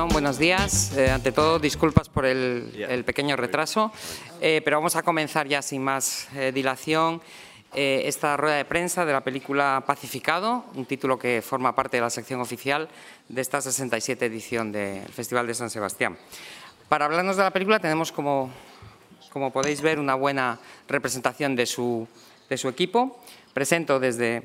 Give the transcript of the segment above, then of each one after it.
Shalom, buenos días. Ante todo, disculpas por el pequeño retraso, pero vamos a comenzar ya sin más dilación esta rueda de prensa de la película Pacificado, un título que forma parte de la sección oficial de esta 67 edición del Festival de San Sebastián. Para hablarnos de la película tenemos, como podéis ver, una buena representación de su equipo. Presento desde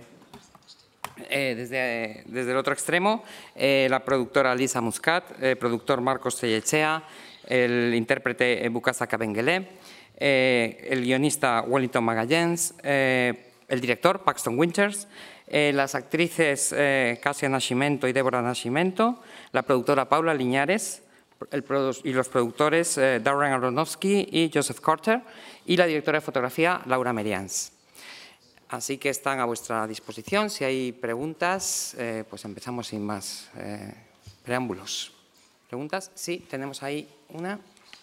el otro extremo, la productora Lisa Muscat, el productor Marcos Tellechea, el intérprete Bukasa Kabengele, el guionista Wellington Magallens, el director Paxton Winters, las actrices Kasia Nascimento y Débora Nascimento, la productora Paula Liñares y los productores Darren Aronofsky y Joseph Carter, y la directora de fotografía Laura Merians. Así que están a vuestra disposición. Si hay preguntas, pues empezamos sin más preámbulos. ¿Preguntas? Sí, tenemos ahí una.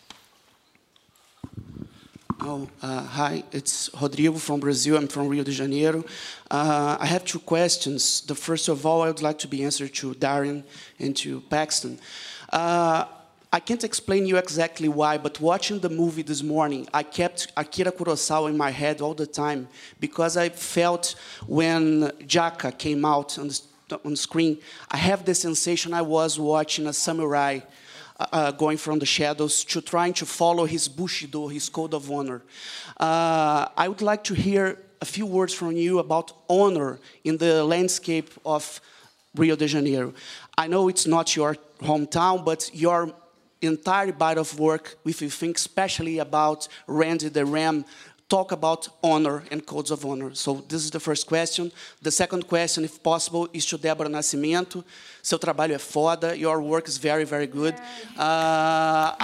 Hi, it's Rodrigo from Brazil. I'm from Rio de Janeiro. I have two questions. The first of all, I would like to be answered to Darren and to Paxton. I can't explain you exactly why, but watching the movie this morning, I kept Akira Kurosawa in my head all the time because I felt when Jaka came out on the screen, I have the sensation I was watching a samurai going from the shadows to trying to follow his Bushido, his code of honor. I would like to hear a few words from you about honor in the landscape of Rio de Janeiro. I know it's not your hometown, but your entire body of work, if you think especially about Randy the Ram, talk about honor and codes of honor. So this is the first question. The second question, if possible, is to Débora Nascimento. Seu trabalho é foda. Your work is very, very good. I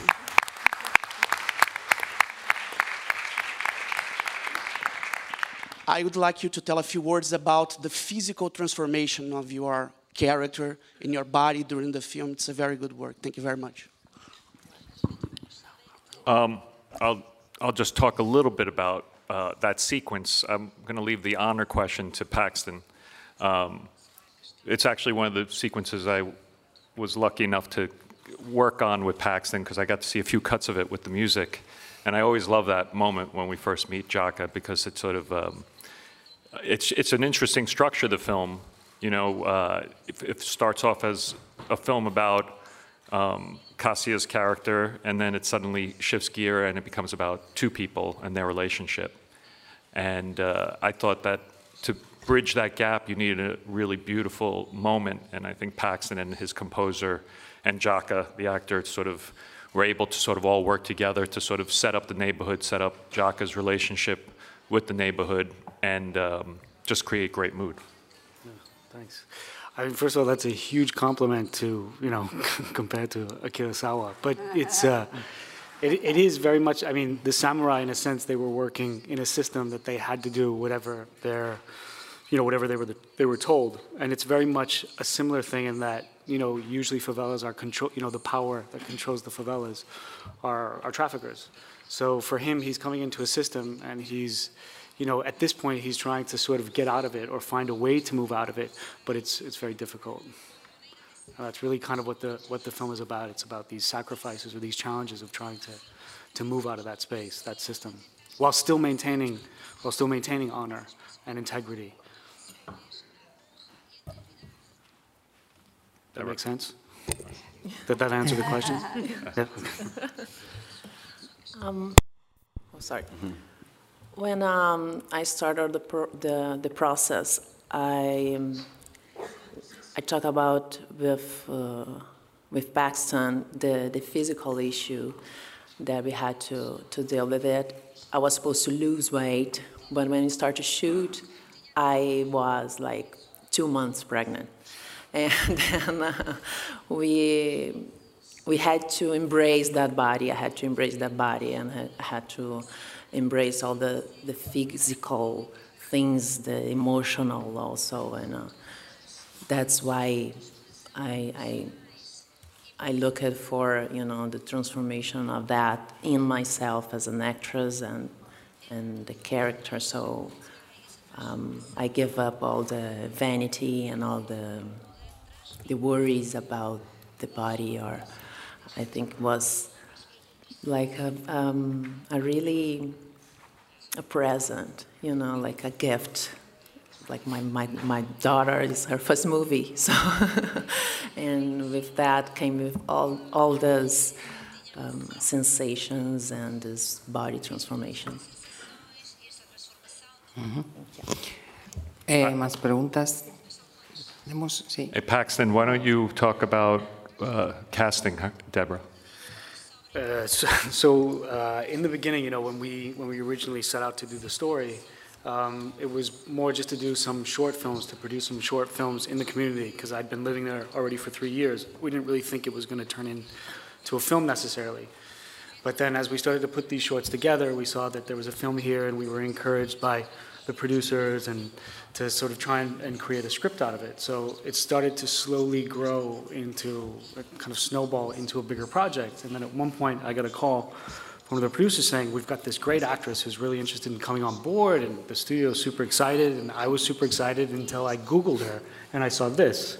would like you to tell a few words about the physical transformation of your character in your body during the film. It's a very good work. Thank you very much. I'll just talk a little bit about that sequence. I'm going to leave the honor question to Paxton. It's actually one of the sequences I was lucky enough to work on with Paxton because I got to see a few cuts of it with the music. And I always love that moment when we first meet Jaka because it's sort of, it's an interesting structure of the film. You know, it starts off as a film about Kasia's character, and then it suddenly shifts gear and it becomes about two people and their relationship. And I thought that to bridge that gap, you needed a really beautiful moment, and I think Paxton and his composer and Jaka, the actor, sort of were able to sort of all work together to sort of set up the neighborhood, set up Jaka's relationship with the neighborhood, and just create great mood. Thanks. I mean, first of all, that's a huge compliment to, you know, compared to Akira Kurosawa. But it's, it is very much, I mean, the samurai, in a sense, they were working in a system that they had to do whatever their, you know, whatever they were told. And it's very much a similar thing in that, you know, usually favelas are control, you know, the power that controls the favelas are traffickers. So for him, he's coming into a system and he's, you know, at this point, he's trying to sort of get out of it or find a way to move out of it, but it's very difficult. And that's really kind of what the film is about. It's about these sacrifices or these challenges of trying to move out of that space, that system, while still maintaining honor and integrity. That make sense? Did that answer the question? Yeah. Sorry. When I started the process, I talked about with Paxton the physical issue that we had to deal with it. I was supposed to lose weight, but when we started to shoot, I was like 2 months pregnant, and then we had to embrace that body. I had to embrace that body, and I had to embrace all the physical things, the emotional also, and that's why I look at for, you know, the transformation of that in myself as an actress and the character. So I give up all the vanity and all the worries about the body, or I think it was like a present, you know, like a gift. Like my daughter is her first movie, so and with that came with all those sensations and this body transformation. ¿Más preguntas? Sí. Hey, Paxton, why don't you talk about casting, Deborah? So in the beginning, you know, when we originally set out to do the story, it was more just to do some short films, to produce some short films in the community, because I'd been living there already for 3 years. We didn't really think it was going to turn into a film necessarily. But then as we started to put these shorts together, we saw that there was a film here, and we were encouraged by the producers and to sort of try and create a script out of it. So it started to slowly grow into a kind of snowball into a bigger project. And then at one point I got a call from one of the producers saying, we've got this great actress who's really interested in coming on board, and the studio is super excited, and I was super excited until I Googled her and I saw this.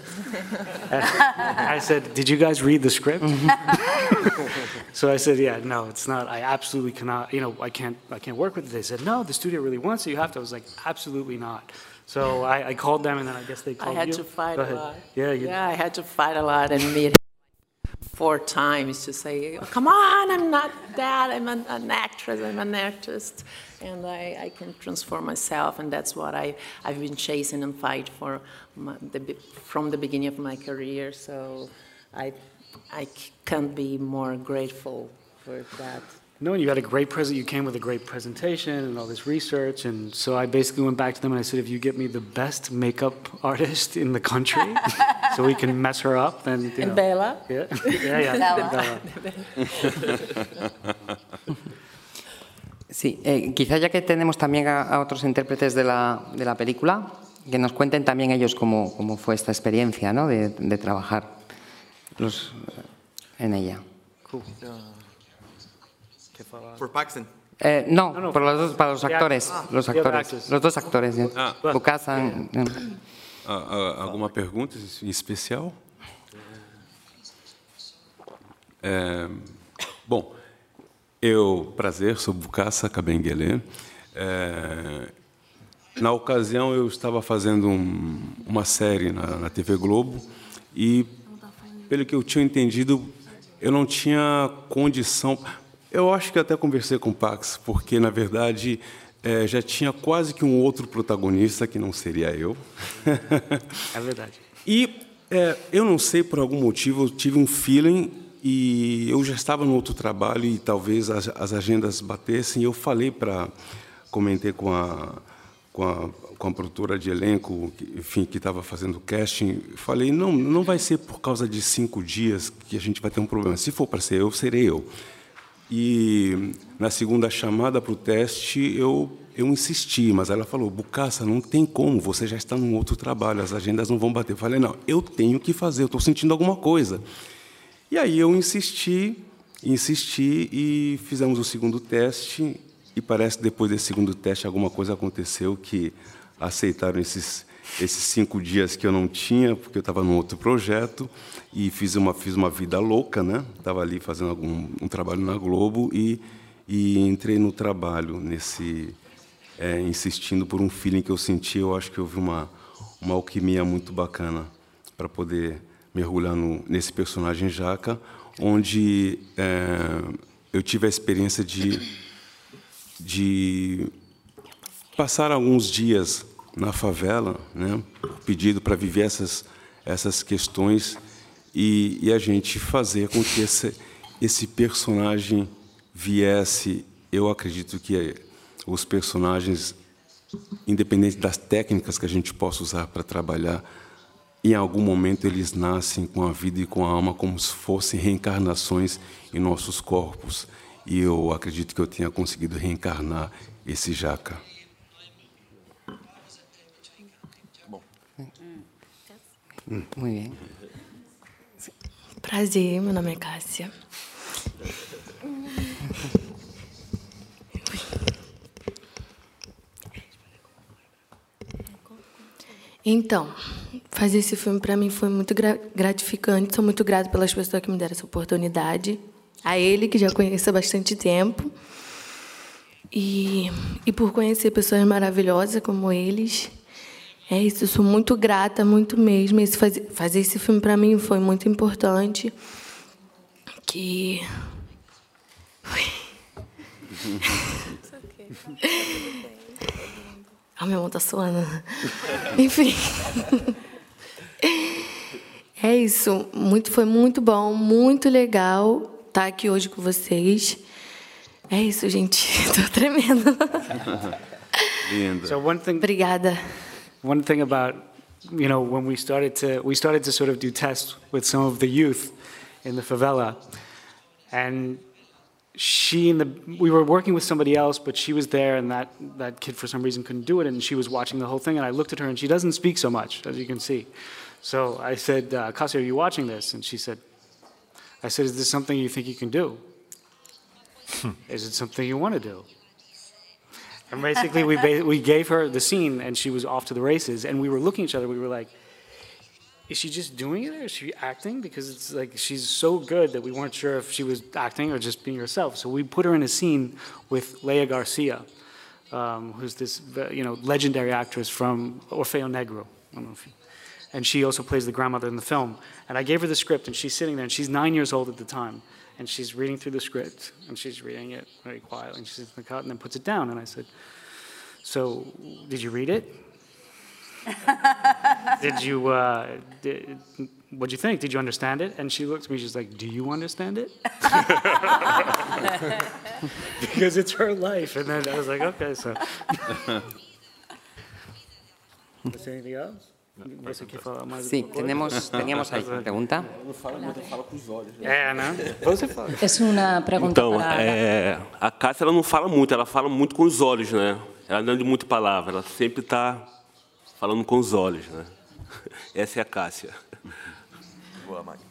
I said, did you guys read the script? So I said, yeah, no, it's not. I absolutely cannot, you know, I can't work with it. They said, no, the studio really wants it. You have to. I was like, absolutely not. So I called them, and then I guess they called you. I had to fight a lot. Yeah, I had to fight a lot and meet 4 times to say, oh, come on, I'm not that. I'm an actress. I'm an artist. And I can transform myself, and that's what I've been chasing and fight for from the beginning of my career. So I can't be more grateful for that. No, and you had a great you came with a great presentation and all this research, and so I basically went back to them and I said, if you get me the best makeup artist in the country, so we can mess her up, then, you know. Bella? Yeah. Bella. Sí, quizá ya que tenemos también a otros intérpretes de la película, que nos cuenten también ellos cómo fue esta experiencia, ¿no? de trabajar en ella. Cool. For Paxton. No, para los actores. Los dos actores. Bukasa. Alguma pergunta em especial? Bom, prazer, sou Bukasa Kabengele. Na ocasião, eu estava fazendo uma série na TV Globo e, pelo que eu tinha entendido, eu não tinha condição. Eu acho que até conversei com o Pax, porque, na verdade, já tinha quase que um outro protagonista, que não seria eu. É verdade. E eu não sei, por algum motivo, eu tive um feeling e eu já estava no outro trabalho e talvez as agendas batessem. Eu comentei com a produtora de elenco, enfim, que estava fazendo o casting. Falei, não vai ser por causa de 5 dias que a gente vai ter um problema. Se for para ser eu, serei eu. E na segunda chamada para o teste, eu insisti, mas ela falou, Bukasa, não tem como, você já está num outro trabalho, as agendas não vão bater. Eu falei, não, eu tenho que fazer, eu estou sentindo alguma coisa. E aí eu insisti e fizemos o segundo teste, e parece que depois desse segundo teste alguma coisa aconteceu que aceitaram esses 5 dias que eu não tinha, porque eu estava num outro projeto, e fiz uma vida louca, né? Estava ali fazendo um trabalho na Globo e entrei no trabalho, insistindo por um feeling que eu senti. Eu acho que houve uma alquimia muito bacana para poder mergulhar nesse personagem Jaca, onde eu tive a experiência de passar alguns dias na favela, né, pedido para viver essas questões e a gente fazer com que esse personagem viesse. Eu acredito que os personagens, independente das técnicas que a gente possa usar para trabalhar, em algum momento eles nascem com a vida e com a alma como se fossem reencarnações em nossos corpos. E eu acredito que eu tenha conseguido reencarnar esse Jaca. Muito bem. Prazer, meu nome é Cássia. Então, fazer esse filme para mim foi muito gratificante. Sou muito grata pelas pessoas que me deram essa oportunidade. A ele, que já conheço há bastante tempo. E por conhecer pessoas maravilhosas como eles. É isso, eu sou muito grata, muito mesmo. Fazer esse filme para mim foi muito importante. Que... Ah, minha mão tá suando. Enfim. É isso. Foi muito bom, muito legal estar aqui hoje com vocês. É isso, gente. Tô tremendo. Linda. So Obrigada. one thing about, when we started to sort of do tests with some of the youth in the favela, and we were working with somebody else, but she was there, and that kid for some reason couldn't do it, and she was watching the whole thing, and I looked at her, and she doesn't speak so much, as you can see. So I said, Cassia, are you watching this? And I said, is this something you think you can do? Is it something you want to do? And basically, we gave her the scene, and she was off to the races, and we were looking at each other, we were like, is she just doing it, or is she acting? Because it's like she's so good that we weren't sure if she was acting or just being herself. So we put her in a scene with Leia Garcia, who's this legendary actress from Orfeo Negro. I don't know if and she also plays the grandmother in the film. And I gave her the script, and she's sitting there, and she's 9 years old at the time, and she's reading through the script, and she's reading it very quietly, and she sits in the cut and then puts it down. And I said, so, did you read it? What'd you think? Did you understand it? And she looked at me, she's like, do you understand it? Because it's her life. And then I was like, okay, so. Is there anything else? Sí, teníamos ahí pregunta. Es una pregunta para... a Cássia ela não fala muito com os olhos, né? Ela não é de muita palavra, ela sempre está falando com os olhos, né? Essa é a Cássia. Boa, mãe.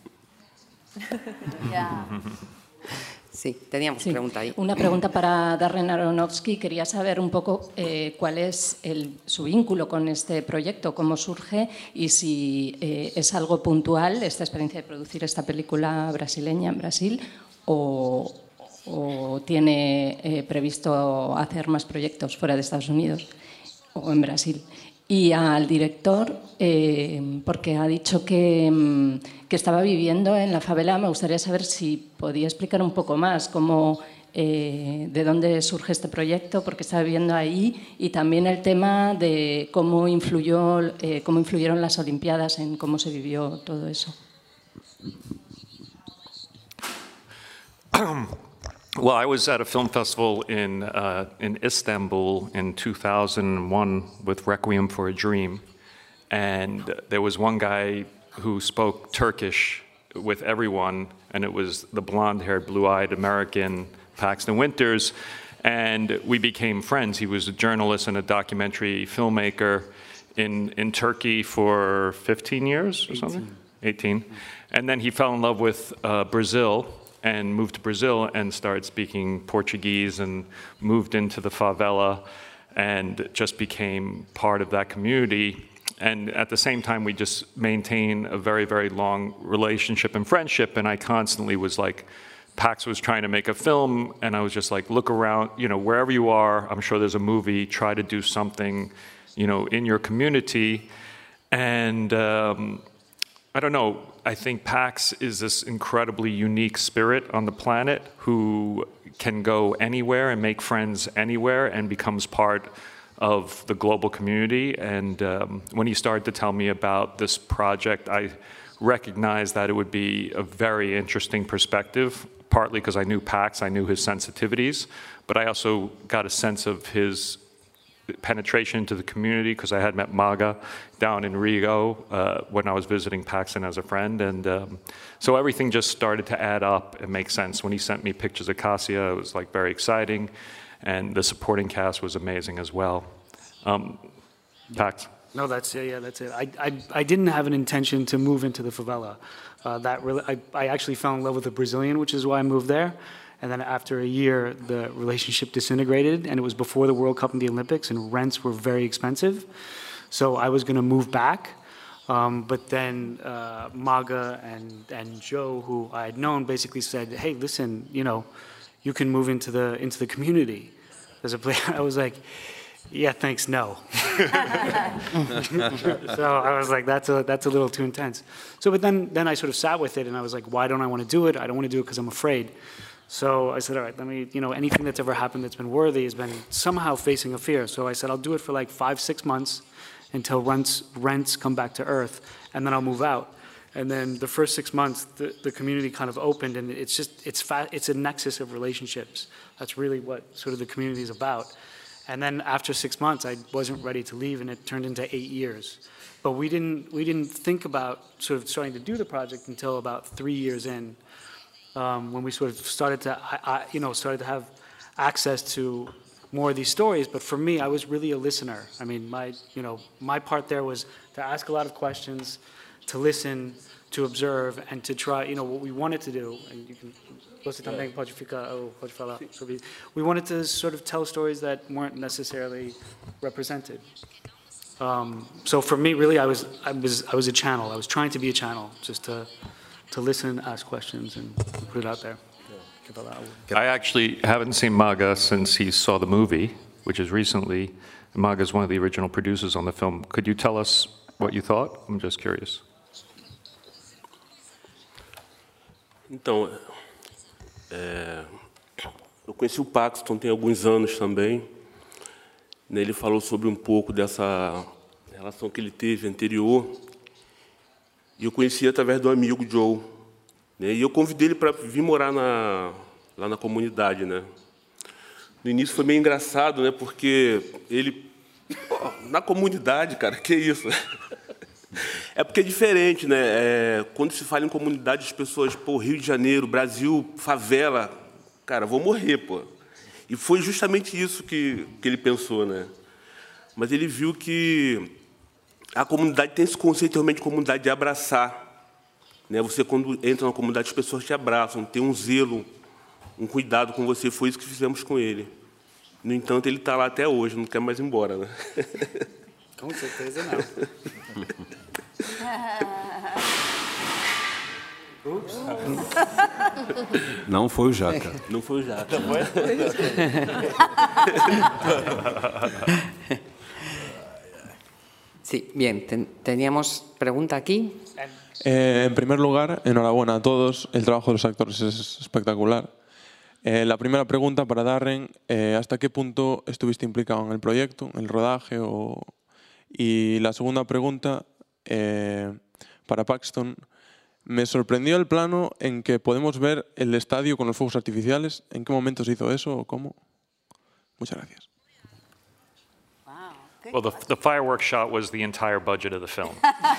Sí, teníamos pregunta ahí. Una pregunta para Darren Aronofsky. Quería saber un poco cuál es su vínculo con este proyecto, cómo surge y si es algo puntual esta experiencia de producir esta película brasileña en Brasil o tiene previsto hacer más proyectos fuera de Estados Unidos o en Brasil. Y al director, porque ha dicho que estaba viviendo en la favela, me gustaría saber si podía explicar un poco más de dónde surge este proyecto, porque está viviendo ahí, y también el tema de cómo influyeron las Olimpiadas en cómo se vivió todo eso. Well, I was at a film festival in Istanbul in 2001 with Requiem for a Dream, and there was one guy who spoke Turkish with everyone, and it was the blonde-haired, blue-eyed American Paxton Winters, and we became friends. He was a journalist and a documentary filmmaker in Turkey for 15 years or something? 18. And then he fell in love with Brazil, and moved to Brazil and started speaking Portuguese and moved into the favela and just became part of that community. And at the same time, we just maintained a very, very long relationship and friendship. And I constantly was like, Pax was trying to make a film, and I was just like, look around, wherever you are, I'm sure there's a movie, try to do something, in your community. And I don't know, I think Pax is this incredibly unique spirit on the planet who can go anywhere and make friends anywhere and becomes part of the global community. And when he started to tell me about this project, I recognized that it would be a very interesting perspective, partly because I knew Pax, I knew his sensitivities, but I also got a sense of his penetration into the community because I had met Maga down in Rio when I was visiting Paxton as a friend. And so everything just started to add up and make sense. When he sent me pictures of Cassia, it was like very exciting. And the supporting cast was amazing as well. Pax? No, that's it. I didn't have an intention to move into the favela. I actually fell in love with a Brazilian, which is why I moved there. And then after a year, the relationship disintegrated, and it was before the World Cup and the Olympics, and rents were very expensive. So I was going to move back, But then Maga and Joe, who I had known, basically said, "Hey, listen, you can move into the community. There's a place." I was like, "Yeah, thanks, no." So I was like, "That's a little too intense." So, but then I sort of sat with it, and I was like, "Why don't I want to do it? I don't want to do it because I'm afraid." So I said, "All right, let me. Anything that's ever happened that's been worthy has been somehow facing a fear." So I said, "I'll do it for like 5-6 months." Until rents come back to earth, and then I'll move out. And then the first 6 months, the community kind of opened, and it's a nexus of relationships. That's really what sort of the community is about. And then after 6 months, I wasn't ready to leave, and it turned into 8 years. But we didn't think about sort of starting to do the project until about 3 years in, when we sort of started to have access to more of these stories. But for me, I was really a listener. I mean, my part there was to ask a lot of questions, to listen, to observe, and to try, what we wanted to do. And you can, você também pode falar sobre. We wanted to sort of tell stories that weren't necessarily represented. So for me, really, I was a channel. I was trying to be a channel, just to listen, ask questions, and put it out there. I actually haven't seen Maga since he saw the movie, which is recently. Maga is one of the original producers on the film. Could you tell us what you thought? I'm just curious. Então, eu conheci o Paxton tem alguns anos também. Ele falou sobre um pouco dessa relação que ele teve anterior. E eu conheci através do amigo Joe. E eu convidei ele para vir morar lá na comunidade, né? No início foi meio engraçado, né? Porque ele na comunidade, cara, que isso? É porque é diferente, né? Quando se fala em comunidade, as pessoas, Rio de Janeiro, Brasil, favela, cara, vou morrer, pô. E foi justamente isso que ele pensou, né? Mas ele viu que a comunidade tem esse conceito realmente de comunidade de abraçar. Né? Você, quando entra na comunidade, as pessoas te abraçam, tem um zelo, um cuidado com você. Foi isso que fizemos com ele. No entanto, ele está lá até hoje, não quer mais ir embora. Né? Com certeza não. Não foi o Jaca. Não foi o Jaca. Não foi? Sí, bien, teníamos pregunta aquí. En primer lugar, enhorabuena a todos, el trabajo de los actores es espectacular. La primera pregunta para Darren, ¿hasta qué punto estuviste implicado en el proyecto, en el rodaje? Y la segunda pregunta, para Paxton, me sorprendió el plano en que podemos ver el estadio con los fuegos artificiales. ¿En qué momento se hizo eso o cómo? Muchas gracias. Well, the fireworks shot was the entire budget of the film.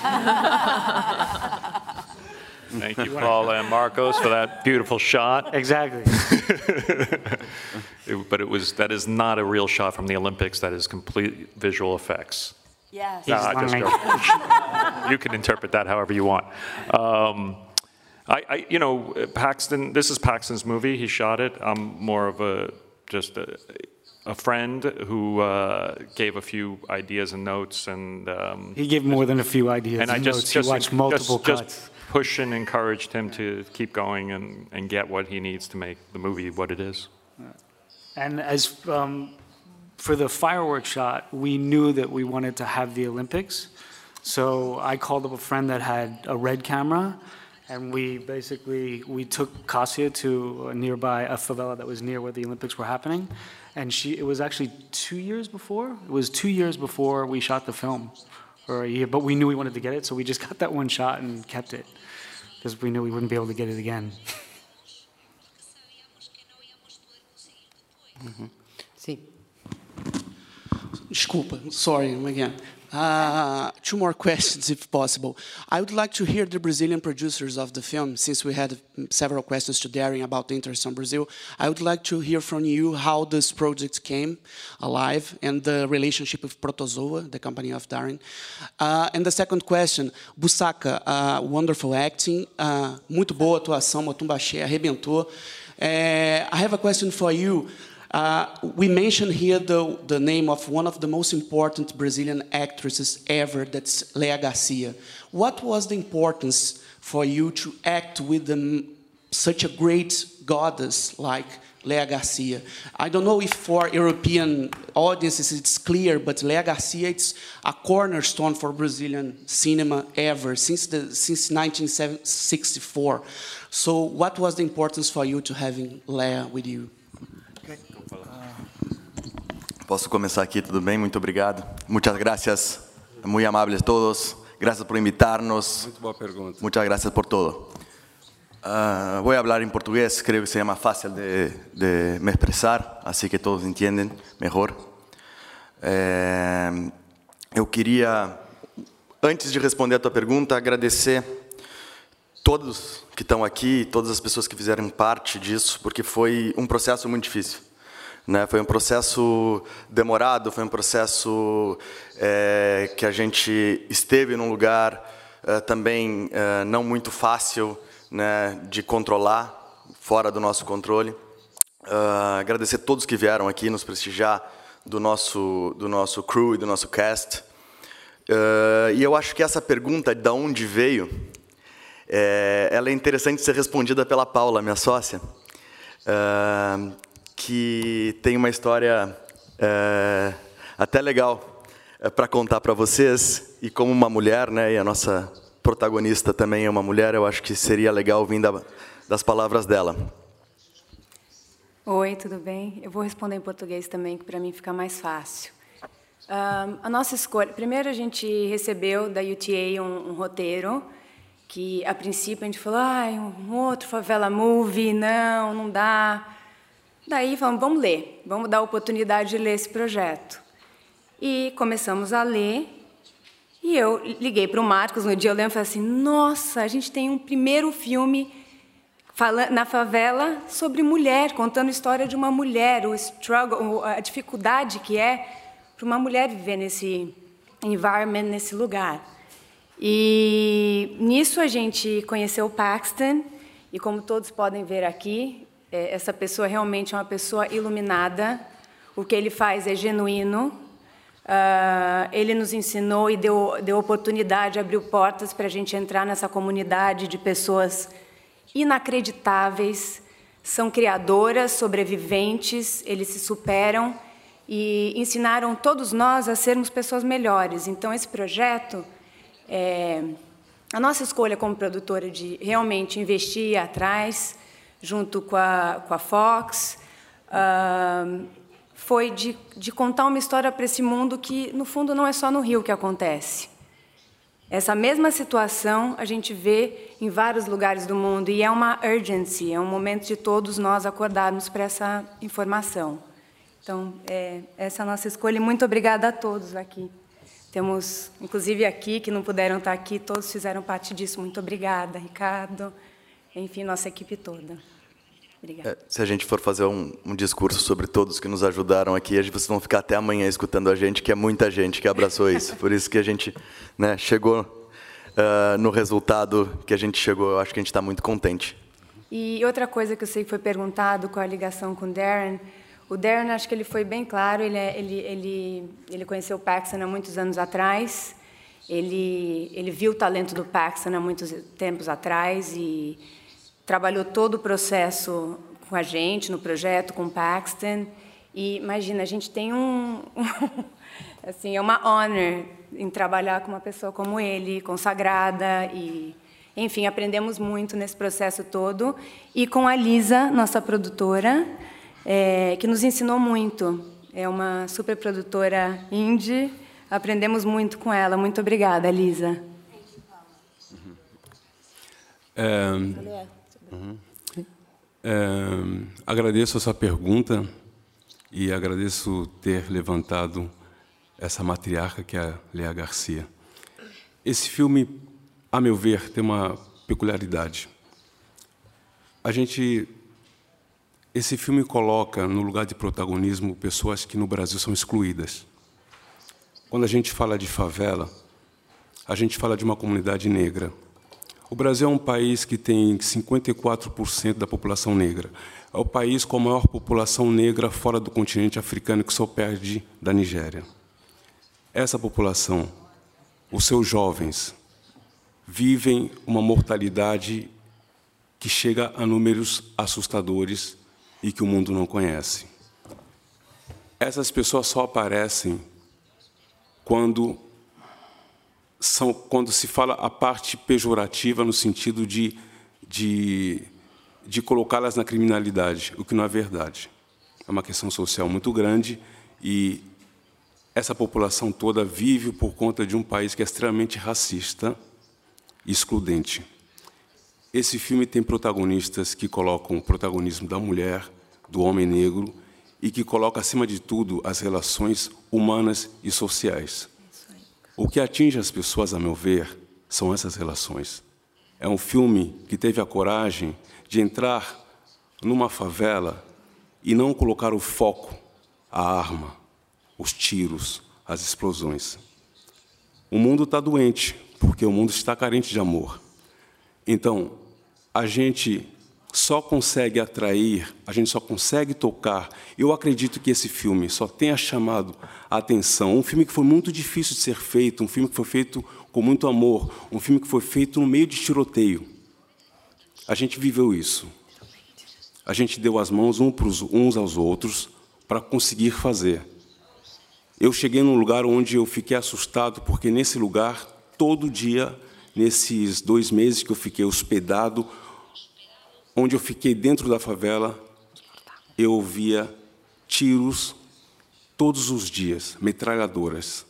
Thank you, Paul and Marcos, for that beautiful shot. Exactly. But that is not a real shot from the Olympics. That is complete visual effects. Yes. You can interpret that however you want. Paxton. This is Paxton's movie. He shot it. I'm more of just a friend who gave a few ideas and notes, and he gave more than a few ideas and notes. He watched multiple cuts. Just push and encouraged him to keep going and get what he needs to make the movie what it is. And as for the fireworks shot, we knew that we wanted to have the Olympics, so I called up a friend that had a Red camera, and we took Kasia to a favela that was near where the Olympics were happening. And it was actually 2 years before. It was 2 years before we shot the film, or a year. But we knew we wanted to get it, so we just got that one shot and kept it, because we knew we wouldn't be able to get it again. Sí. Desculpa, sorry again. 2 more questions, if possible. I would like to hear the Brazilian producers of the film, since we had several questions to Darren about the interest in Brazil. I would like to hear from you how this project came alive and the relationship with Protozoa, the company of Darren. And the second question, Busaka, wonderful acting, muito boa atuação, Motumbaxé arrebentou. I have a question for you. We mentioned here the name of one of the most important Brazilian actresses ever, that's Lea Garcia. What was the importance for you to act with such a great goddess like Lea Garcia? I don't know if for European audiences it's clear, but Lea Garcia, it's a cornerstone for Brazilian cinema ever, since 1964. So what was the importance for you to having Lea with you? Posso começar aqui, tudo bem? Muito obrigado. Muchas gracias, muy amables todos. Gracias por invitarnos. Muito boa pergunta. Muchas gracias por todo. Voy a hablar en portugués, creo que sería más fácil de me expresar, así que todos entienden mejor. Eu queria, antes de responder a tua pergunta, agradecer todos que estão aqui, todas as pessoas que fizeram parte disso, porque foi um processo muito difícil. Né? Foi um processo demorado, foi um processo que a gente esteve num lugar também não muito fácil, né, de controlar, fora do nosso controle. Agradecer a todos que vieram aqui nos prestigiar, do nosso crew e do nosso cast. E eu acho que essa pergunta, de onde veio, ela é interessante ser respondida pela Paula, minha sócia, que tem uma história até legal para contar para vocês, e como uma mulher, né, e a nossa protagonista também é uma mulher, eu acho que seria legal ouvir das palavras dela. Oi, tudo bem? Eu vou responder em português também, que para mim fica mais fácil. A nossa escolha... Primeiro, a gente recebeu da UTA um roteiro, que, a princípio, a gente falou, um outro favela movie, não dá. Daí, falamos, vamos ler, vamos dar a oportunidade de ler esse projeto. E começamos a ler. E eu liguei para o Marcos no dia, eu lembro, e falei assim, nossa, a gente tem um primeiro filme na favela sobre mulher, contando a história de uma mulher, o struggle, a dificuldade que é para uma mulher viver nesse environment, nesse lugar. E nisso a gente conheceu o Paxton, e como todos podem ver aqui, essa pessoa realmente é uma pessoa iluminada, o que ele faz é genuíno. Ele nos ensinou e deu oportunidade, abriu portas para a gente entrar nessa comunidade de pessoas inacreditáveis, são criadoras, sobreviventes, eles se superam e ensinaram todos nós a sermos pessoas melhores. Então, esse projeto, a nossa escolha como produtora de realmente investir atrás, junto com a Fox, foi de contar uma história para esse mundo que, no fundo, não é só no Rio que acontece. Essa mesma situação a gente vê em vários lugares do mundo, e é uma urgency, é um momento de todos nós acordarmos para essa informação. Então, essa é a nossa escolha, e muito obrigada a todos aqui. Temos, inclusive aqui, que não puderam estar aqui, todos fizeram parte disso. Muito obrigada, Ricardo, enfim, nossa equipe toda. Obrigada. Se a gente for fazer um discurso sobre todos que nos ajudaram aqui, vocês vão ficar até amanhã escutando a gente, que é muita gente que abraçou isso. Por isso que a gente, né, chegou no resultado que a gente chegou. Eu acho que a gente está muito contente. E outra coisa que eu sei que foi perguntado com a ligação com o Darren, acho que ele foi bem claro, ele conheceu o Paxton há muitos anos atrás, ele viu o talento do Paxton há muitos tempos atrás e trabalhou todo o processo com a gente, no projeto, com o Paxton. E, imagina, a gente tem assim, é uma honor em trabalhar com uma pessoa como ele, consagrada. E, enfim, aprendemos muito nesse processo todo. E com a Lisa, nossa produtora, que nos ensinou muito. É uma super produtora indie. Aprendemos muito com ela. Muito obrigada, Lisa. Agradeço essa pergunta e agradeço ter levantado essa matriarca que é a Lea Garcia. Esse filme, a meu ver, tem uma peculiaridade. Esse filme coloca no lugar de protagonismo pessoas que no Brasil são excluídas. Quando a gente fala de favela, a gente fala de uma comunidade negra. O Brasil é um país que tem 54% da população negra, é o país com a maior população negra fora do continente africano, que só perde da Nigéria. Essa população, os seus jovens, vivem uma mortalidade que chega a números assustadores e que o mundo não conhece. Essas pessoas só aparecem quando se fala a parte pejorativa, no sentido de colocá-las na criminalidade, o que não é verdade. É uma questão social muito grande e essa população toda vive por conta de um país que é extremamente racista e excludente. Esse filme tem protagonistas que colocam o protagonismo da mulher, do homem negro, e que coloca, acima de tudo, as relações humanas e sociais. O que atinge as pessoas, a meu ver, são essas relações. É um filme que teve a coragem de entrar numa favela e não colocar o foco, a arma, os tiros, as explosões. O mundo está doente, porque o mundo está carente de amor. Então, a gente só consegue atrair, a gente só consegue tocar. Eu acredito que esse filme só tenha chamado a atenção. Um filme que foi muito difícil de ser feito, um filme que foi feito com muito amor, um filme que foi feito no meio de tiroteio. A gente viveu isso. A gente deu as mãos uns aos outros para conseguir fazer. Eu cheguei num lugar onde eu fiquei assustado, porque nesse lugar, todo dia, nesses 2 meses que eu fiquei hospedado, onde eu fiquei dentro da favela, eu ouvia tiros todos os dias, metralhadoras.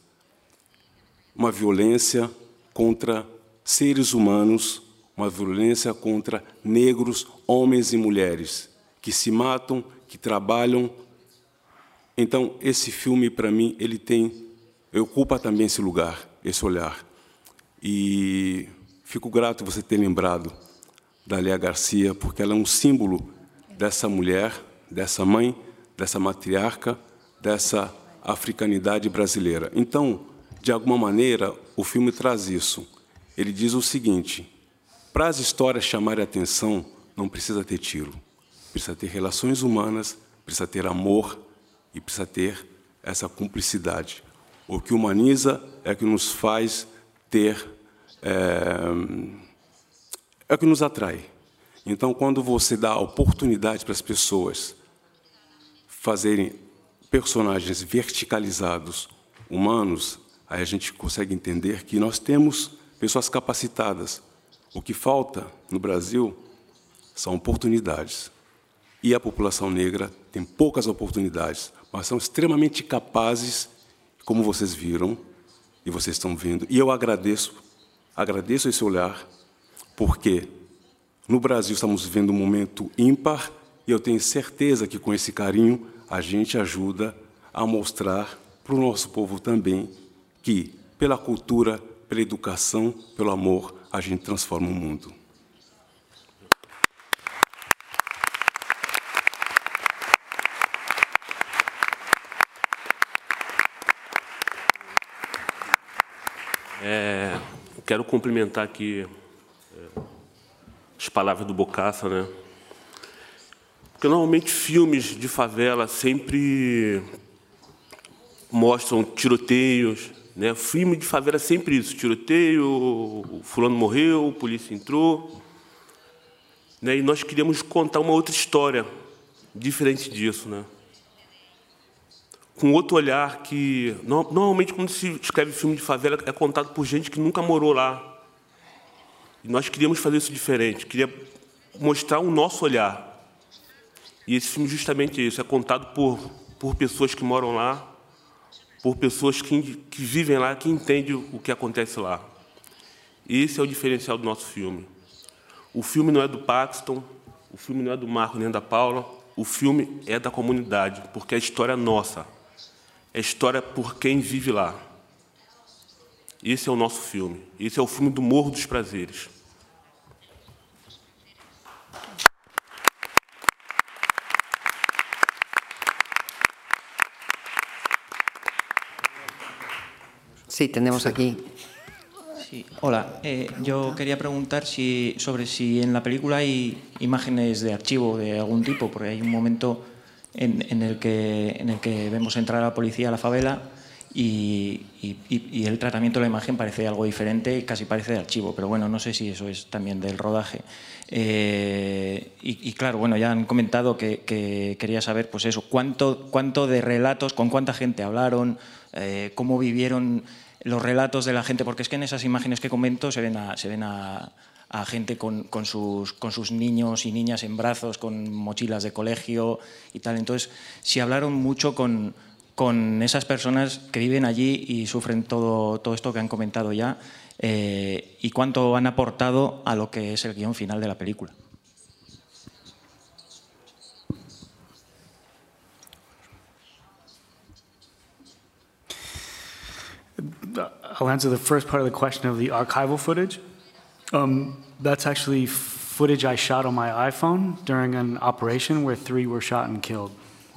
Uma violência contra seres humanos, uma violência contra negros, homens e mulheres, que se matam, que trabalham. Então, esse filme, para mim, ele ocupa também esse lugar, esse olhar. E fico grato você ter lembrado da Léa Garcia, porque ela é um símbolo dessa mulher, dessa mãe, dessa matriarca, dessa africanidade brasileira. Então, de alguma maneira, o filme traz isso. Ele diz o seguinte: para as histórias chamarem a atenção, não precisa ter tiro. Precisa ter relações humanas, precisa ter amor e precisa ter essa cumplicidade. O que humaniza é o que nos faz ter... é o que nos atrai. Então, quando você dá oportunidade para as pessoas fazerem personagens verticalizados, humanos, aí a gente consegue entender que nós temos pessoas capacitadas. O que falta no Brasil são oportunidades. E a população negra tem poucas oportunidades, mas são extremamente capazes, como vocês viram e vocês estão vendo. E eu agradeço esse olhar, porque no Brasil estamos vivendo um momento ímpar e eu tenho certeza que com esse carinho a gente ajuda a mostrar para o nosso povo também que, pela cultura, pela educação, pelo amor, a gente transforma o mundo. Quero cumprimentar aqui as palavras do Bokassa, né? Porque normalmente filmes de favela sempre mostram tiroteios, né? Filme de favela é sempre isso: tiroteio, o fulano morreu, a polícia entrou, né? E nós queríamos contar uma outra história diferente disso, né? Com outro olhar que... Normalmente, quando se escreve filme de favela, é contado por gente que nunca morou lá. E nós queríamos fazer isso diferente, queria mostrar o nosso olhar. E esse filme justamente é isso, é contado por pessoas que moram lá, por pessoas que vivem lá, que entendem o que acontece lá. E esse é o diferencial do nosso filme. O filme não é do Paxton, o filme não é do Marco nem da Paula, o filme é da comunidade, porque a história é nossa. É história por quem vive lá. Esse é o nosso filme. Esse é o filme do Morro dos Prazeres. Sí, tenemos aquí Sí, hola. Yo quería preguntar sobre si en la película hay imágenes de archivo de algún tipo, porque hay un momento en el que vemos entrar a la policía a la favela y el tratamiento de la imagen parece algo diferente y casi parece de archivo, pero bueno, no sé si eso es también del rodaje. Y claro, bueno, ya han comentado que quería saber, pues eso, cuánto de relatos, con cuánta gente hablaron, cómo vivieron los relatos de la gente, porque es que en esas imágenes que comento se ven a gente con sus niños y niñas en brazos, con mochilas de colegio y tal. Entonces, si hablaron mucho con esas personas que viven allí y sufren todo esto que han comentado ya, y cuánto han aportado a lo que es el guión final de la película. I'll answer the first part of the question of the archival footage. That's actually footage I shot on my iPhone during an operation where 3 were shot and killed.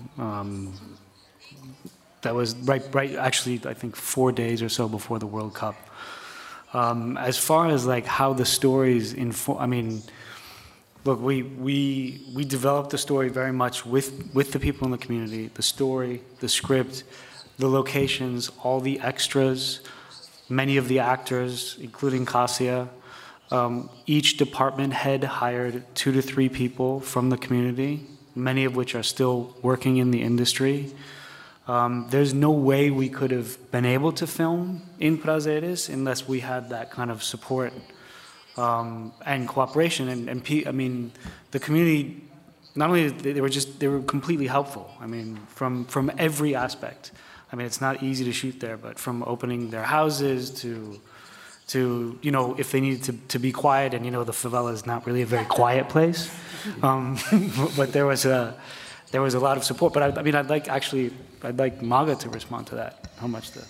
That was right, actually, I think 4 days or so before the World Cup. As far as like how the stories I mean, look, we developed the story very much with the people in the community, the story, the script, the locations, all the extras, many of the actors, including Kasia. Each department head hired 2 to 3 people from the community, many of which are still working in the industry. There's no way we could have been able to film in Prazeres unless we had that kind of support and cooperation. I mean, the community, not only they were completely helpful. I mean, from every aspect. I mean, it's not easy to shoot there, but from opening their houses to you know, if they needed to be quiet, and you know, the favela is not really a very quiet place, but there was a lot of support. But I mean, I'd like Maga to respond to that. How much the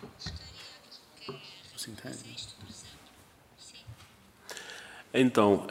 Então,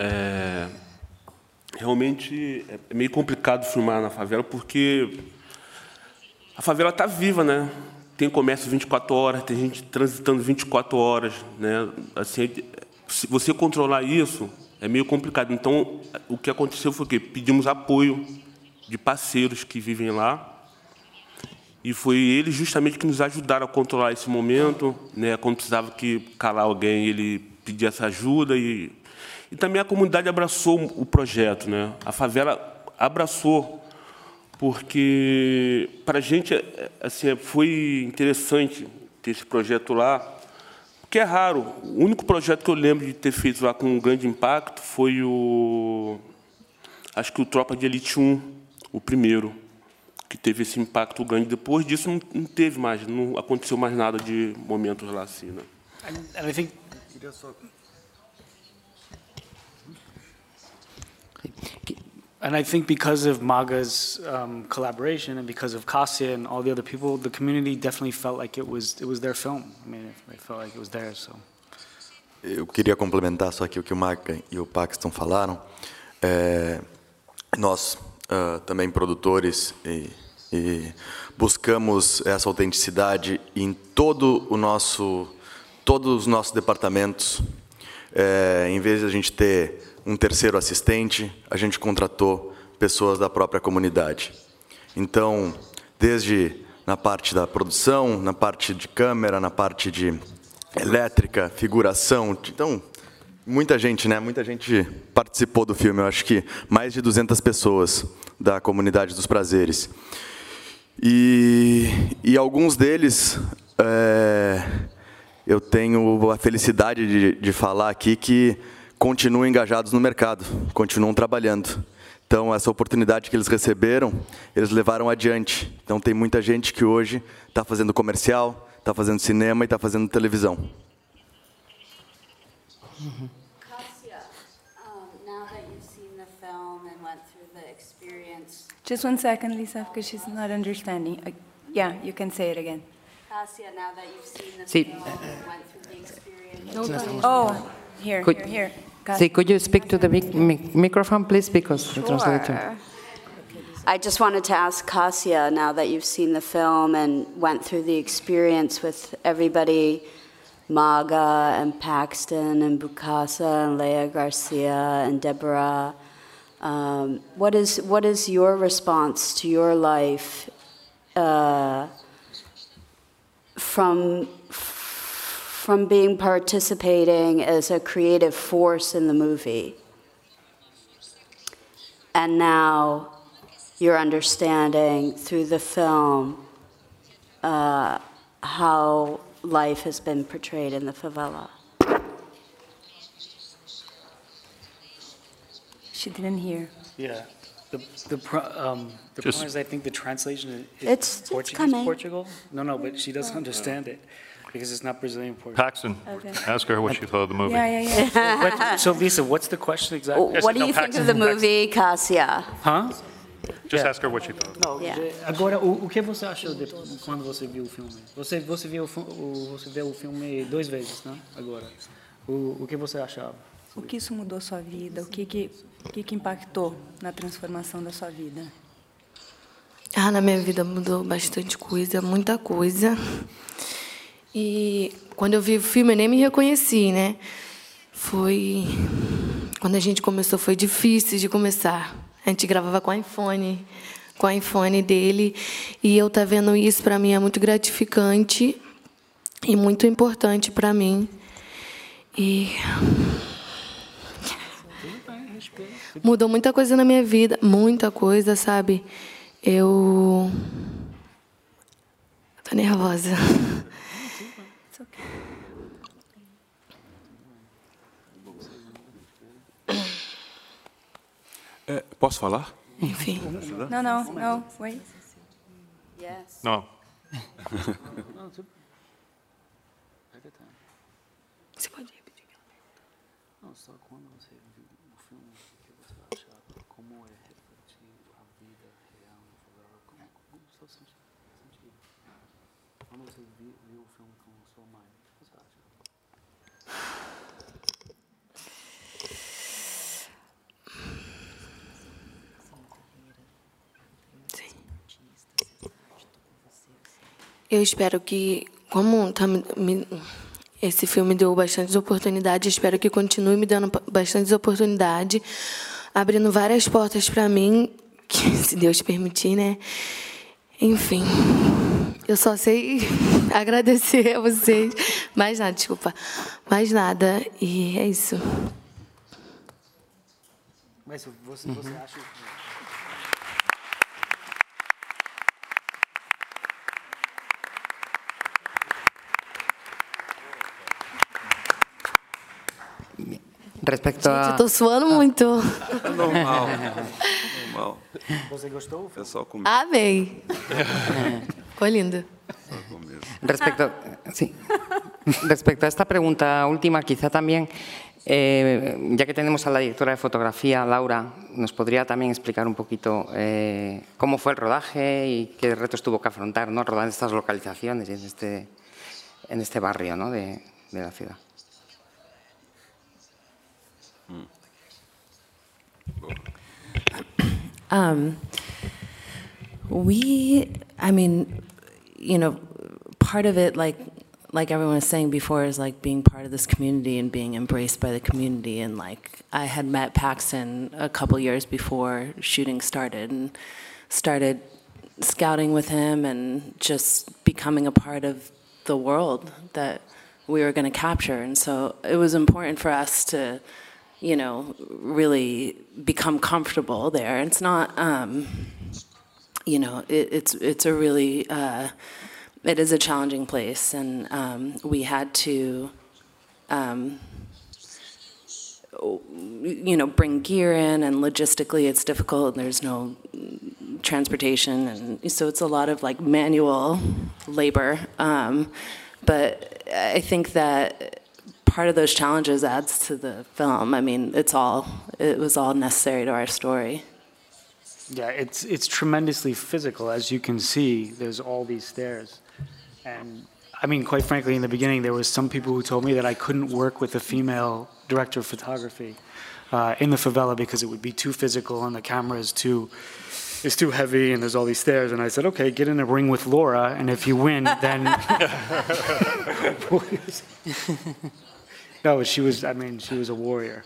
realmente é meio complicado filmar na favela porque a favela está viva, né? Tem comércio 24 horas, tem gente transitando 24 horas, né? Assim, se você controlar isso, é meio complicado. Então, o que aconteceu foi que pedimos apoio de parceiros que vivem lá, e foi eles justamente que nos ajudaram a controlar esse momento, né? Quando precisava que calar alguém, ele pedia essa ajuda, e também a comunidade abraçou o projeto, né? A favela abraçou, porque para a gente assim, foi interessante ter esse projeto lá, porque é raro. O único projeto que eu lembro de ter feito lá com um grande impacto foi acho que o Tropa de Elite 1, o primeiro, que teve esse impacto grande. Depois disso não teve mais, não aconteceu mais nada de momentos lá assim, né? And I think And I think because of Maga's collaboration and because of Kasia and all the other people, the community definitely felt like it was their film. I mean, it felt like it was theirs. So. Eu queria complementar só aqui o que o Maga e o Paxton falaram. Nós, também produtores, e buscamos essa autenticidade em todos os nossos departamentos. Em vez de a gente ter um terceiro assistente, a gente contratou pessoas da própria comunidade. Então, desde na parte da produção, na parte de câmera, na parte de elétrica, figuração. Então, muita gente, né? Muita gente participou do filme. Eu acho que mais de 200 pessoas da comunidade dos Prazeres. E alguns deles, eu tenho a felicidade de falar aqui que continuam engajados no mercado, continuam trabalhando. Então, essa oportunidade que eles receberam, eles levaram adiante. Então, tem muita gente que hoje está fazendo comercial, está fazendo cinema e está fazendo televisão. Kasia, now that you've seen the film and went through the experience. Just 1 second, Lisa, because she's not understanding. Yeah, you can say it again. Kasia, now that you've seen the Sí. film and went through the experience. Oh, here. Sí, could you speak to the microphone, please, because the translator. I just wanted to ask Kasia, now that you've seen the film and went through the experience with everybody Maga and Paxton and Bukasa and Leah Garcia and Deborah. What is your response to your life from being participating as a creative force in the movie, and now your understanding through the film how life has been portrayed in the favela? She didn't hear. Yeah. The problem is, I think the translation is It's Portuguese coming. Portugal. No, but she doesn't understand it because it's not Brazilian Portuguese. Paxton, ask her what she thought of the movie. So Lisa, what's the question exactly? What do you think of the movie, Cassia? Huh? Just ask her what she thought. Não, agora, o que você achou quando você viu o filme? Você vê o filme 2 vezes, né? Agora, o que você achava? O que isso mudou sua vida? O que impactou na transformação da sua vida? Na minha vida mudou bastante coisa, muita coisa. E quando eu vi o filme, eu nem me reconheci, né? Quando a gente começou, foi difícil de começar. A gente gravava com o iPhone dele. E eu tá vendo isso, para mim, é muito gratificante e muito importante para mim. E mudou muita coisa na minha vida, muita coisa, sabe? Eu tô nervosa. Posso falar? Enfim. Não, wait. Yes. Não. Você pode repetir? Não, só quando você viu o filme, o que você achava? Como é refletir a vida real no favela? Como o seu sentido? Quando você viu o filme com a sua mãe, o que você acha? Eu espero que, como esse filme deu bastantes oportunidades, espero que continue me dando bastantes oportunidades, abrindo várias portas para mim, que, se Deus permitir, né? Enfim, eu só sei agradecer a vocês. Mais nada, desculpa. Mais nada. E é isso. Mas você acha... Respecto Gente, eu tô suando muito. Normal. Você gostou? É só comer. Amei. Ficou lindo. Respecto a esta pregunta última, quizá también, ya que tenemos a la directora de fotografía, Laura, nos podría también explicar un poquito cómo fue el rodaje y qué retos tuvo que afrontar, ¿no? Rodar en estas localizaciones y en este barrio, ¿no? de la ciudad. Part of it, like everyone was saying before, is like being part of this community and being embraced by the community. And like I had met Paxton a couple years before shooting started, and started scouting with him and just becoming a part of the world that we were going to capture. And so it was important for us to, really become comfortable there. It's not, it's a really, it is a challenging place, and we had to, bring gear in, and logistically it's difficult, and there's no transportation, and so it's a lot of like manual labor. But I think that part of those challenges adds to the film. I mean, it was all necessary to our story. Yeah, it's tremendously physical. As you can see, there's all these stairs. And I mean, quite frankly, in the beginning, there was some people who told me that I couldn't work with a female director of photography in the favela because it would be too physical and the camera is too it's too heavy and there's all these stairs. And I said, okay, get in a ring with Laura, and if you win, then... No, she was a warrior.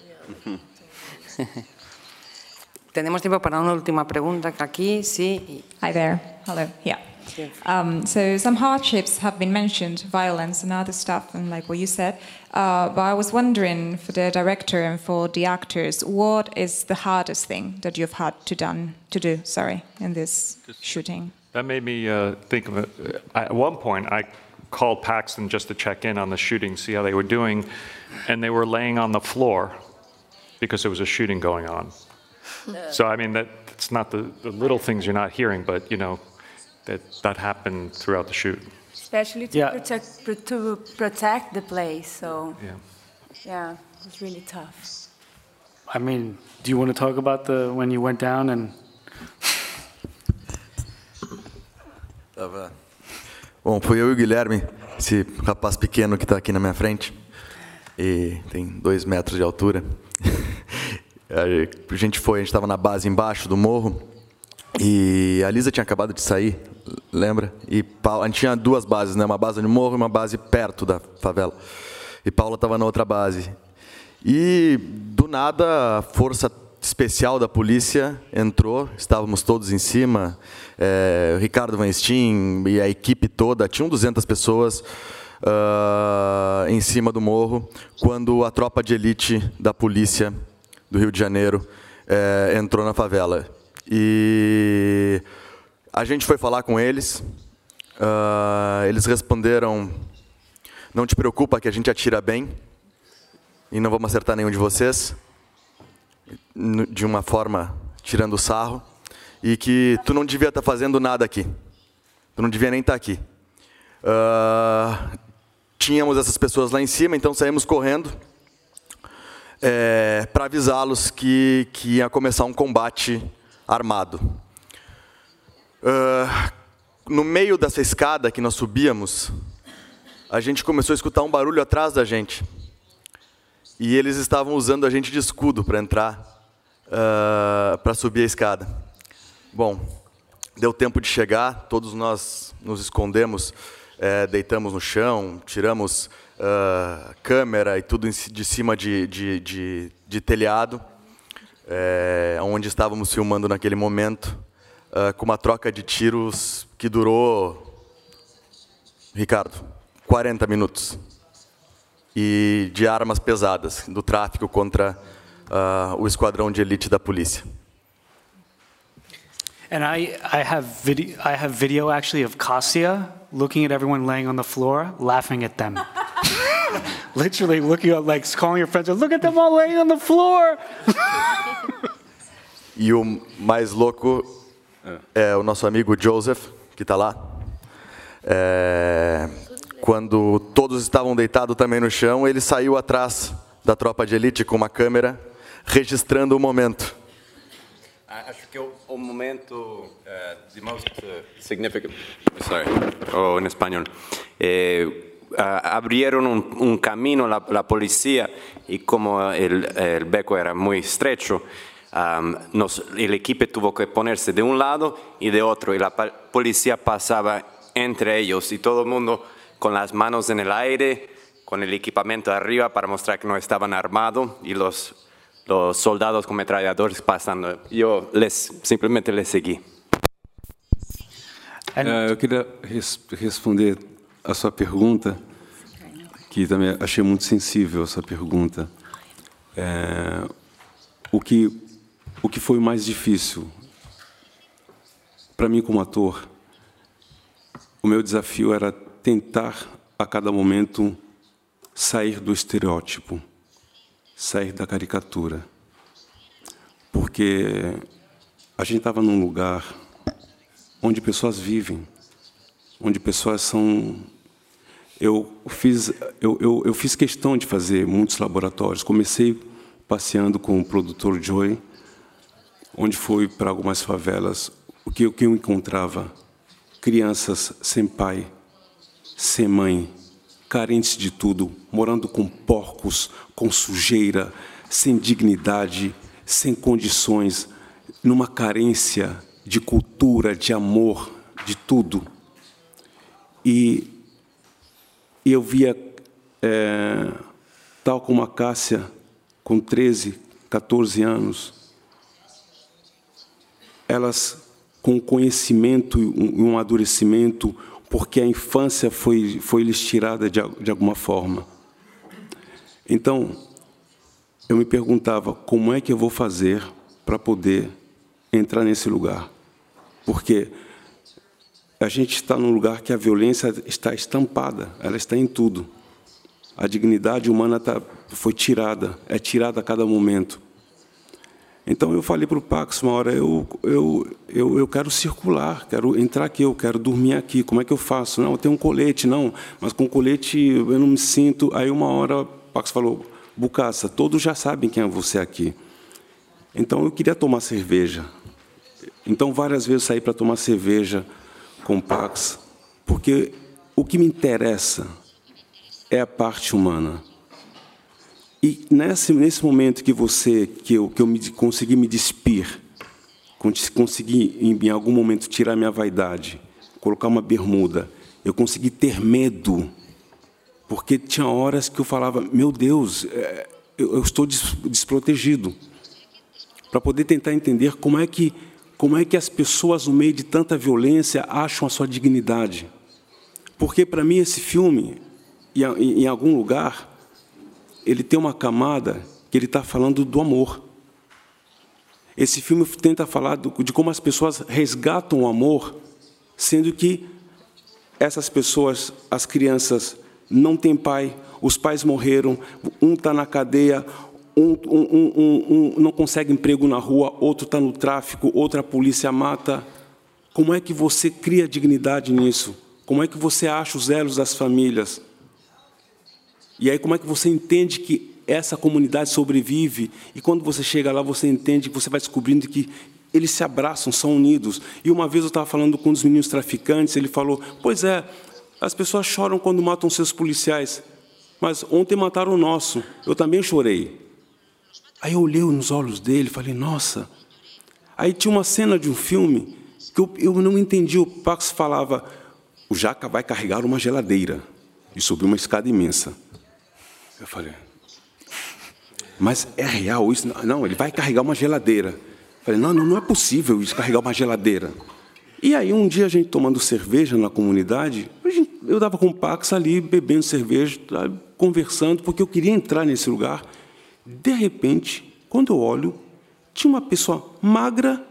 Tenemos tiempo para una última pregunta que aquí, sí. Hi there. Hello. Yeah. So some hardships have been mentioned, violence and other stuff, and like what you said. But I was wondering, for the director and for the actors, what is the hardest thing that you've had to do in this shooting? That made me think of it. At one point, I called Paxton just to check in on the shooting, see how they were doing, and they were laying on the floor because there was a shooting going on. So, I mean, that's not the little things you're not hearing, but, you know, that happened throughout the shoot. Especially to protect the place, so yeah, it's really tough. I mean, do you want to talk about when you went down and... Bom, fui eu e o Guilherme, esse rapaz pequeno que está aqui na minha frente, e tem 2 metros de altura. A gente estava na base embaixo do morro, e a Lisa tinha acabado de sair, lembra? E a gente tinha 2 bases, né? Uma base no morro e uma base perto da favela. E Paula estava na outra base. E, do nada, a força especial da polícia entrou, estávamos todos em cima, o Ricardo Van Steen e a equipe toda, tinham 200 pessoas em cima do morro, quando a tropa de elite da polícia do Rio de Janeiro entrou na favela. E a gente foi falar com eles, eles responderam: não te preocupa que a gente atira bem e não vamos acertar nenhum de vocês, de uma forma tirando sarro, e que tu não devia estar fazendo nada aqui, tu não devia nem estar aqui. Tínhamos essas pessoas lá em cima, então saímos correndo para avisá-los que ia começar um combate armado. No meio dessa escada que nós subíamos, a gente começou a escutar um barulho atrás da gente. E eles estavam usando a gente de escudo para entrar, para subir a escada. Bom, deu tempo de chegar, todos nós nos escondemos, deitamos no chão, tiramos câmera e tudo de cima de telhado, onde estávamos filmando naquele momento, com uma troca de tiros que durou, Ricardo, 40 minutos. E de armas pesadas, do tráfico contra o esquadrão de elite da polícia. And I have video actually of Kasia looking at everyone laying on the floor, laughing at them. Literally looking at, like, calling your friends, look at them all laying on the floor. E o mais louco é o nosso amigo Joseph, que está lá. Quando todos estavam deitados também no chão, ele saiu atrás da tropa de elite com uma câmera, registrando o momento. Acho que o momento the most significant, en español, abrieron un camino la policía, y como el beco era muy estrecho, el equipo tuvo que ponerse de un lado y de otro, y la policía pasaba entre ellos, y todo el mundo con las manos en el aire, con el equipamiento arriba para mostrar que no estaban armados, y los soldados com metralhadores passando. Eu simplesmente les segui. Eu queria responder a sua pergunta, que também achei muito sensível essa pergunta. O que foi mais difícil para mim como ator? O meu desafio era tentar a cada momento sair do estereótipo, sair da caricatura, porque a gente estava num lugar onde pessoas vivem, onde pessoas são... Eu fiz questão de fazer muitos laboratórios. Comecei passeando com o produtor Joey, onde fui para algumas favelas. O que eu encontrava? Crianças sem pai, sem mãe, carentes de tudo, morando com porcos, com sujeira, sem dignidade, sem condições, numa carência de cultura, de amor, de tudo. E eu via, tal como a Cássia, com 13, 14 anos, elas com conhecimento e um amadurecimento, porque a infância foi lhes tirada de alguma forma. Então, eu me perguntava, como é que eu vou fazer para poder entrar nesse lugar? Porque a gente está num lugar que a violência está estampada, ela está em tudo. A dignidade humana foi tirada, é tirada a cada momento. Então, eu falei para o Pax uma hora, eu quero circular, quero entrar aqui, eu quero dormir aqui, como é que eu faço? Não, eu tenho um colete, não, mas com colete eu não me sinto. Aí, uma hora, o Pax falou, Bucaça, todos já sabem quem é você aqui. Então, eu queria tomar cerveja. Então, várias vezes saí para tomar cerveja com o Pax, porque o que me interessa é a parte humana. E nesse momento que eu consegui me despir, consegui em algum momento tirar minha vaidade, colocar uma bermuda, eu consegui ter medo, porque tinha horas que eu falava, meu Deus, eu estou desprotegido, para poder tentar entender como é que as pessoas, no meio de tanta violência, acham a sua dignidade. Porque, para mim, esse filme, em algum lugar, ele tem uma camada que ele está falando do amor. Esse filme tenta falar de como as pessoas resgatam o amor, sendo que essas pessoas, as crianças, não têm pai, os pais morreram, um está na cadeia, um não consegue emprego na rua, outro está no tráfico, outra a polícia mata. Como é que você cria dignidade nisso? Como é que você acha os elos das famílias? E aí, como é que você entende que essa comunidade sobrevive? E quando você chega lá, você entende que você vai descobrindo que eles se abraçam, são unidos. E uma vez eu estava falando com um dos meninos traficantes, ele falou, pois é, as pessoas choram quando matam seus policiais, mas ontem mataram o nosso, eu também chorei. Aí eu olhei nos olhos dele e falei, nossa. Aí tinha uma cena de um filme que eu não entendi. O Pax falava, o Jaca vai carregar uma geladeira. E subiu uma escada imensa. Eu falei, mas é real isso? Não, ele vai carregar uma geladeira. Eu falei, não é possível isso, carregar uma geladeira. E aí, um dia, a gente tomando cerveja na comunidade, eu dava com o Pax ali, bebendo cerveja, conversando, porque eu queria entrar nesse lugar. De repente, quando eu olho, tinha uma pessoa magra,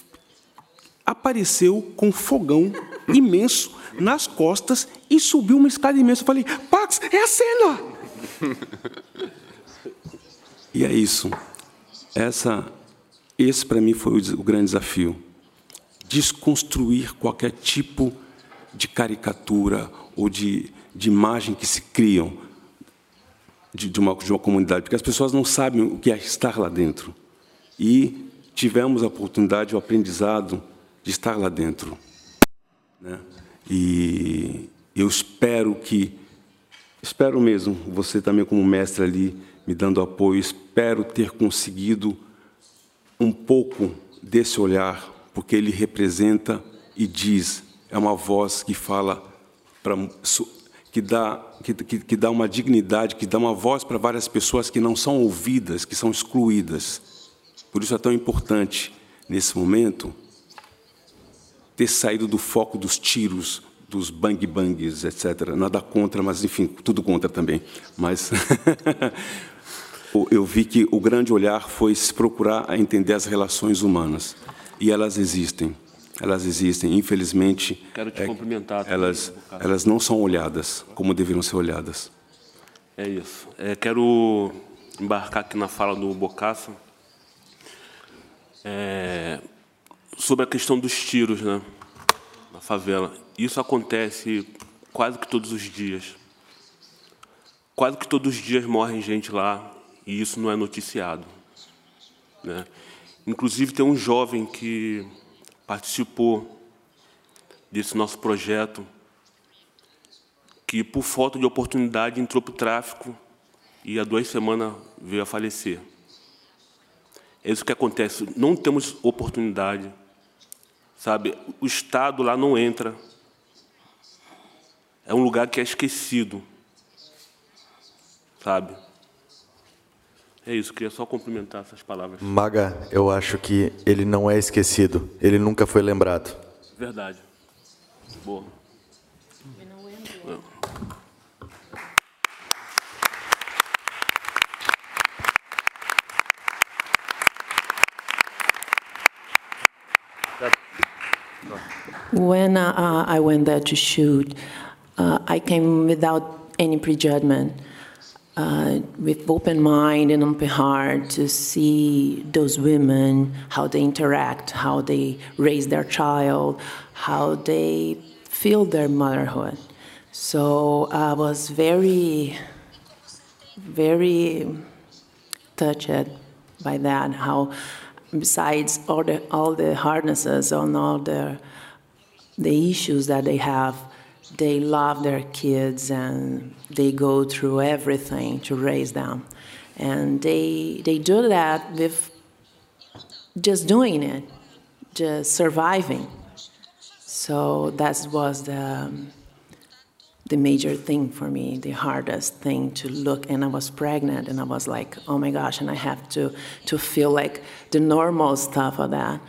apareceu com um fogão imenso nas costas e subiu uma escada imensa. Eu falei, Pax, é a cena! E é isso. Esse, para mim, foi o grande desafio. Desconstruir qualquer tipo de caricatura ou de imagem que se criam de uma comunidade, porque as pessoas não sabem o que é estar lá dentro. E tivemos a oportunidade, o aprendizado de estar lá dentro. Né? E eu espero mesmo, você também como mestre ali, me dando apoio, espero ter conseguido um pouco desse olhar, porque ele representa e diz, é uma voz que fala, que dá uma dignidade, que dá uma voz para várias pessoas que não são ouvidas, que são excluídas. Por isso é tão importante, nesse momento, ter saído do foco dos tiros, dos bang-bangs, etc. Nada contra, mas, enfim, tudo contra também. Mas eu vi que o grande olhar foi se procurar a entender as relações humanas. E elas existem. Elas existem. Infelizmente, quero te cumprimentar. Elas não são olhadas como deveriam ser olhadas. É isso. Quero embarcar aqui na fala do Bocaça sobre a questão dos tiros, né, na favela. Isso acontece quase que todos os dias. Quase que todos os dias morre gente lá e isso não é noticiado. Né? Inclusive, tem um jovem que participou desse nosso projeto, que, por falta de oportunidade, entrou para o tráfico e, há 2 semanas, veio a falecer. É isso que acontece. Não temos oportunidade sabe? O Estado lá não entra. É um lugar que é esquecido, sabe? É isso, queria só complementar essas palavras. Maga, eu acho que ele não é esquecido, ele nunca foi lembrado. Verdade. Boa. When I went there to shoot, I came without any prejudgment, with open mind and open heart to see those women, how they interact, how they raise their child, how they feel their motherhood. So I was very, very touched by that, how besides all the hardnesses and all the issues that they have, they love their kids and they go through everything to raise them. And they do that with just doing it, just surviving. So that was the major thing for me, the hardest thing to look. And I was pregnant and I was like, oh my gosh, and I have to feel like the normal stuff of that,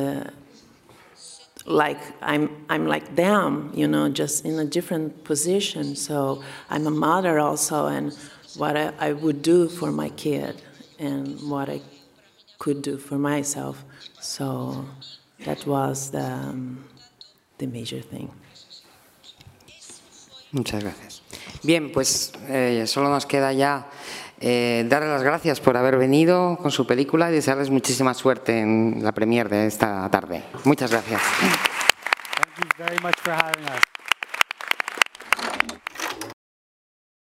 like I'm like them, you know, just in a different position. So I'm a mother also, and what I would do for my kid and what I could do for myself. So that was the major thing. Muchas gracias. Bien, pues solo nos queda ya darles las gracias por haber venido con su película y desearles muchísima suerte en la premier de esta tarde. Muchas gracias. Thank you very much for having us.